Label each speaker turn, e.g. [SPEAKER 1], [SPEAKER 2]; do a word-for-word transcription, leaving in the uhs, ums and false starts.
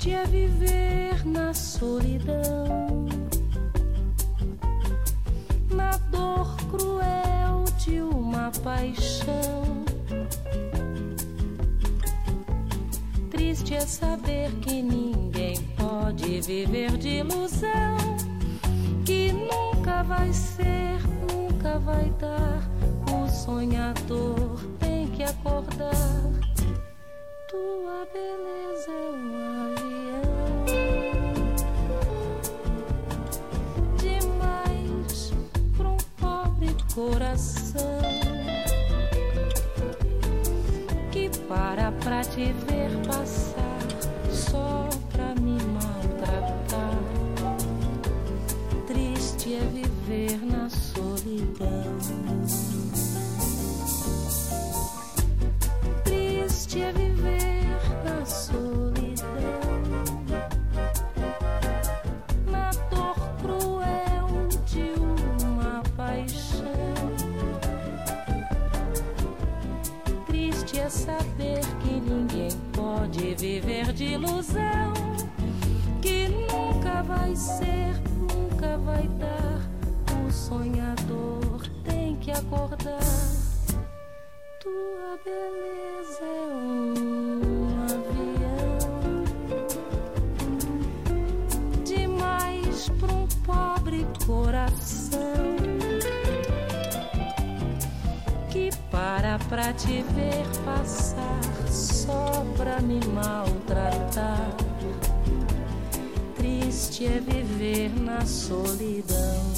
[SPEAKER 1] Triste é viver na solidão, na dor cruel de uma paixão. Triste é saber que ninguém pode viver de ilusão, que nunca vai ser, nunca vai dar. O sonhador tem que acordar. Tua beleza é um avião demais pra um pobre coração que para pra te ver passar só pra me maltratar. Triste é viver na solidão. Triste é viver na solidão, na dor cruel de uma paixão. Triste é saber que ninguém pode viver de ilusão, que nunca vai ser, nunca vai dar. O sonhador tem que acordar. Tua beleza é um avião demais pra um pobre coração que para pra te ver passar só pra me maltratar. Triste é viver na solidão.